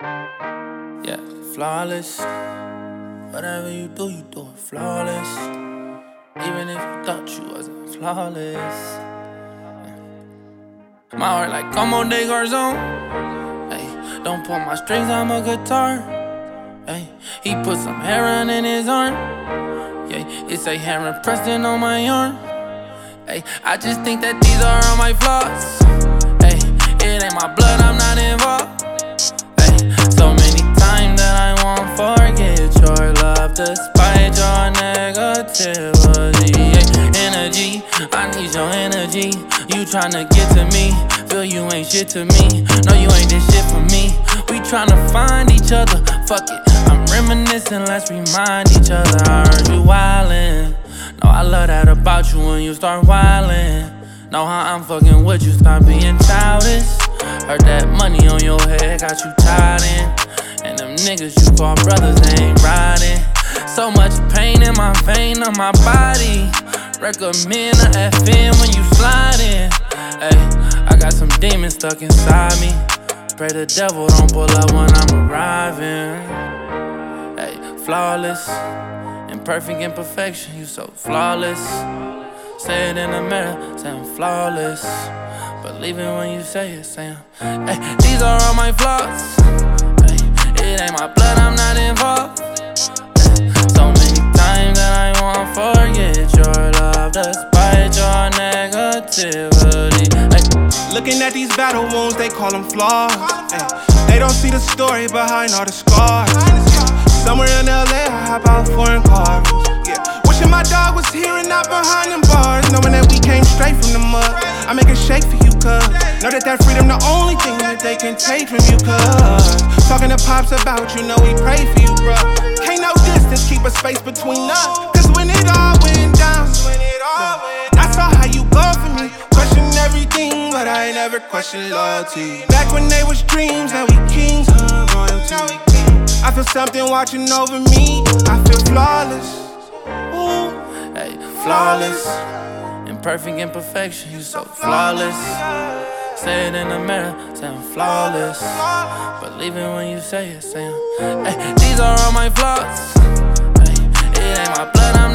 Yeah, flawless. Whatever you do it flawless. Even if you thought you wasn't flawless. My heart like como de garzon. Hey, don't pull my strings, I'm a guitar. Hey, he put some heroin in his arm. Yeah, it's a heroin Preston on my arm. Hey, I just think that these are all my flaws. Hey, it ain't my blood, I'm not involved. Hey, so many times that I won't forget your love despite your negativity. Hey, energy, I need your energy. You tryna get to me, feel you ain't shit to me. No, you ain't this shit for me. We tryna find each other, fuck it. I'm reminiscing, let's remind each other. I heard you wildin'. No, I love that about you when you start wildin'. Know how I'm fucking with you, stop being childish. Heard that money on your head got you tied in. And them niggas you call brothers, they ain't riding. So much pain in my vein on my body. Recommend a FN when you slide in. Ay, I got some demons stuck inside me. Pray the devil don't pull up when I'm arriving. Ay, flawless, imperfect imperfection, you so flawless. Say it in the mirror, say I'm flawless. Believe it when you say it, Sam. Hey, these are all my flaws. Hey, it ain't my blood, I'm not involved. Hey, so many times that I won't forget your love despite your negativity. Hey. Looking at these battle wounds, they call them flaws. Hey, they don't see the story behind all the scars. Somewhere in LA, I hop out foreign cars. Yeah, wishing my dog was here and not behind them bars. Knowing that we came straight from the mud. I make a shake for you, cuz. Know that freedom the only thing that they can take from you, cuz. Talking to pops about you, know we pray for you, bruh. Can't no distance keep a space between us. Cause when it all went down, I saw how you go for me. Question everything, but I ain't never questioned loyalty. Back when they was dreams, now we kings, royalty. I feel something watching over me. I feel flawless. Ooh. Hey, flawless, imperfect imperfection, you so flawless. Say it in the mirror, say I'm flawless. Believe it when you say it, Sam. Hey, these are all my flaws. Hey, it ain't my blood, I'm